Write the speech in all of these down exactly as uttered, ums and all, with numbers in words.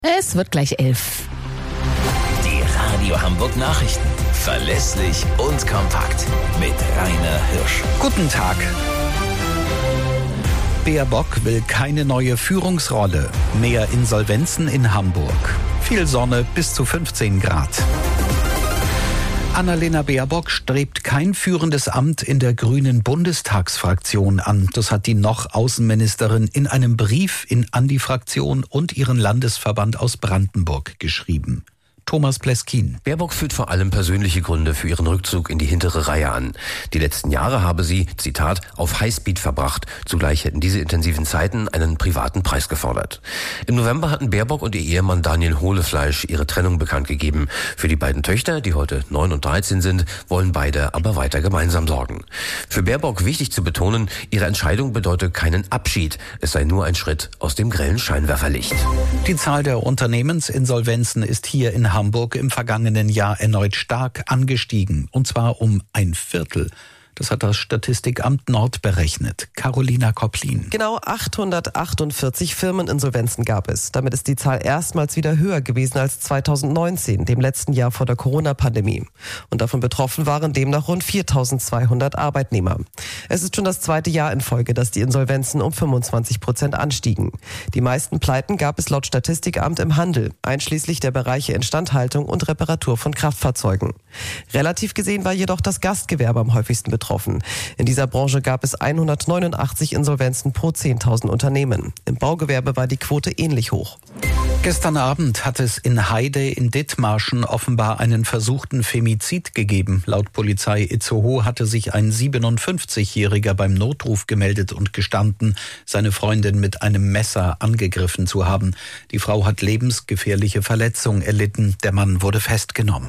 Es wird gleich elf. Die Radio Hamburg Nachrichten. Verlässlich und kompakt. Mit Rainer Hirsch. Guten Tag. Baerbock will keine neue Führungsrolle. Mehr Insolvenzen in Hamburg. Viel Sonne bis zu fünfzehn Grad. Annalena Baerbock strebt kein führendes Amt in der grünen Bundestagsfraktion an. Das hat die noch Außenministerin in einem Brief in, an die Fraktion und ihren Landesverband aus Brandenburg geschrieben. Thomas Pleskin. Baerbock führt vor allem persönliche Gründe für ihren Rückzug in die hintere Reihe an. Die letzten Jahre habe sie, Zitat, auf Highspeed verbracht. Zugleich hätten diese intensiven Zeiten einen privaten Preis gefordert. Im November hatten Baerbock und ihr Ehemann Daniel Hohlefleisch ihre Trennung bekannt gegeben. Für die beiden Töchter, die heute neun und dreizehn sind, wollen beide aber weiter gemeinsam sorgen. Für Baerbock wichtig zu betonen, ihre Entscheidung bedeutet keinen Abschied. Es sei nur ein Schritt aus dem grellen Scheinwerferlicht. Die Zahl der Unternehmensinsolvenzen ist hier in Hamburg im vergangenen Jahr erneut stark angestiegen, und zwar um ein Viertel. Das hat das Statistikamt Nord berechnet. Carolina Kopplin. Genau achthundertachtundvierzig Firmeninsolvenzen gab es. Damit ist die Zahl erstmals wieder höher gewesen als zweitausendneunzehn, dem letzten Jahr vor der Corona-Pandemie. Und davon betroffen waren demnach rund viertausendzweihundert Arbeitnehmer. Es ist schon das zweite Jahr in Folge, dass die Insolvenzen um fünfundzwanzig Prozent anstiegen. Die meisten Pleiten gab es laut Statistikamt im Handel, einschließlich der Bereiche Instandhaltung und Reparatur von Kraftfahrzeugen. Relativ gesehen war jedoch das Gastgewerbe am häufigsten betroffen. In dieser Branche gab es hundertneunundachtzig Insolvenzen pro zehntausend Unternehmen. Im Baugewerbe war die Quote ähnlich hoch. Gestern Abend hat es in Heide in Dithmarschen offenbar einen versuchten Femizid gegeben. Laut Polizei Itzehoe hatte sich ein siebenundfünfzigjähriger beim Notruf gemeldet und gestanden, seine Freundin mit einem Messer angegriffen zu haben. Die Frau hat lebensgefährliche Verletzungen erlitten. Der Mann wurde festgenommen.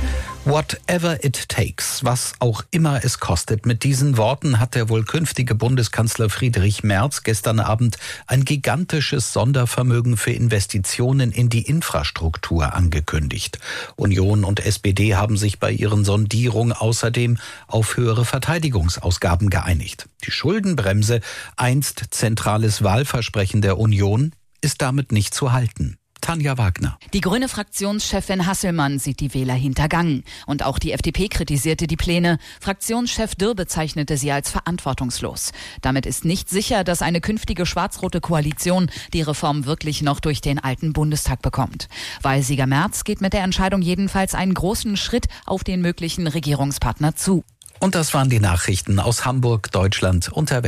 Whatever it takes, was auch immer es kostet. Mit diesen Worten hat der wohl künftige Bundeskanzler Friedrich Merz gestern Abend ein gigantisches Sondervermögen für Investitionen in die Infrastruktur angekündigt. Union und S P D haben sich bei ihren Sondierungen außerdem auf höhere Verteidigungsausgaben geeinigt. Die Schuldenbremse, einst zentrales Wahlversprechen der Union, ist damit nicht zu halten. Tanja Wagner. Die grüne Fraktionschefin Hasselmann sieht die Wähler hintergangen. Und auch die F D P kritisierte die Pläne. Fraktionschef Dürr bezeichnete sie als verantwortungslos. Damit ist nicht sicher, dass eine künftige schwarz-rote Koalition die Reform wirklich noch durch den alten Bundestag bekommt. Wahlsieger Merz geht mit der Entscheidung jedenfalls einen großen Schritt auf den möglichen Regierungspartner zu. Und das waren die Nachrichten aus Hamburg, Deutschland und der Welt.